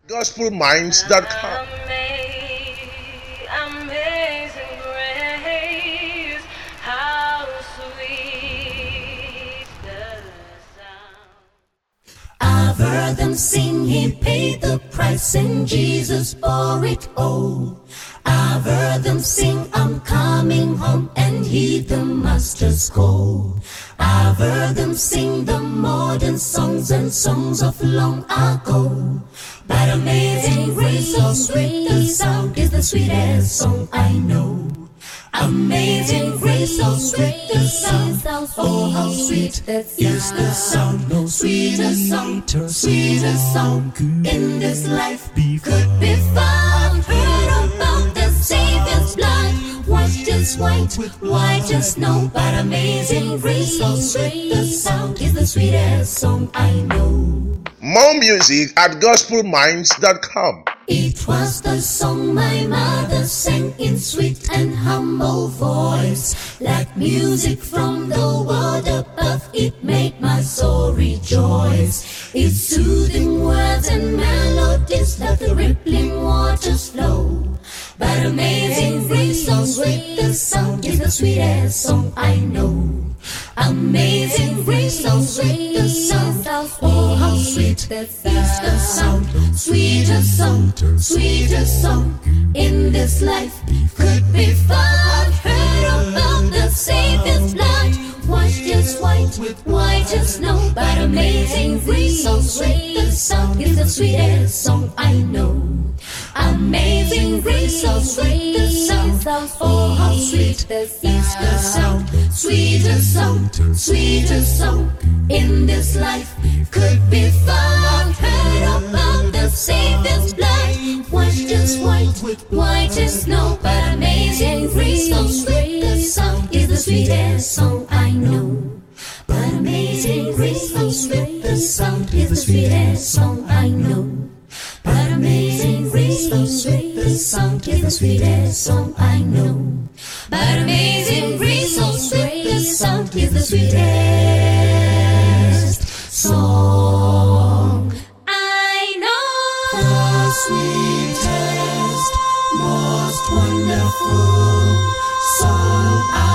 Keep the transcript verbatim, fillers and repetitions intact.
gospel minds dot com. Amazing grace, how sweet the sound. I've heard them sing, he paid the price and Jesus bore it all. I've heard them sing, I'm coming home, and heed the master's call. I've heard them sing the modern songs and songs of long ago. But amazing grace, so sweet the sound, is the sweetest song I know. Amazing grace, so sweet the sound, oh how sweet is the sound. No sweeter song, sweeter song in this life could be found. Heard about the Savior's blood, washed as white, white as snow. But amazing grace, so sweet the sound, is the sweetest song I know. More music at gospel minds dot com. It was the song my mother sang in sweet and humble voice. Like music from the world above, it made my soul rejoice. Its soothing words and melodies like the rippling waters flow. But amazing grace, so sweet the sound, is the sweetest song I know. Amazing grace, so sweet the sound, oh how sweet is the sound. Sweeter song, sweeter song in this life could be found. Heard about the Savior's blood, washed as white, white as snow. But amazing grace, so sweet the sound, is the sweetest song I know. Amazing grace, so sweet the sound, oh how sweet is the sound. Sweeter song, sweeter song in this life could be found. Heard about the Savior's blood, washed as white, white as snow. But amazing grace, so sweet the sound, is the sweetest song I know. But amazing grace, so sweet the sound, is the sweetest song I know. But amazing grace, so sweet the sound, is the sweetest song I know. But amazing grace, so sweet the sound, is the sweetest song I know. The sweetest, most wonderful song I know.